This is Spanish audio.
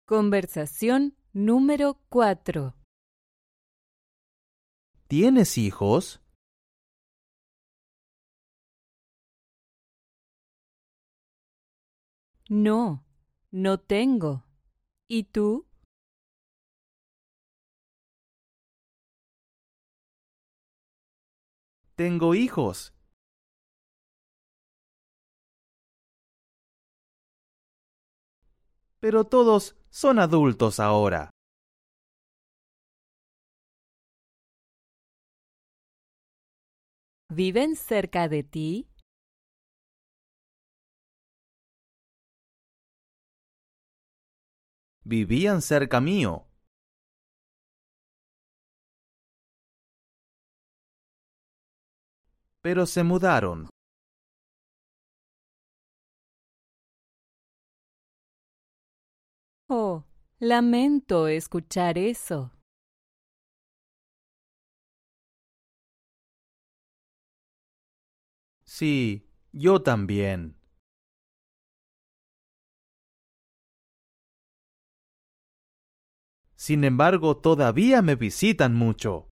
Conversación número 4. ¿Tienes hijos? No, no tengo. ¿Y tú? Tengo hijos. Pero todos son adultos ahora. ¿Viven cerca de ti? Vivían cerca mío. Pero se mudaron. Oh, lamento escuchar eso. Sí, yo también. Sin embargo, todavía me visitan mucho.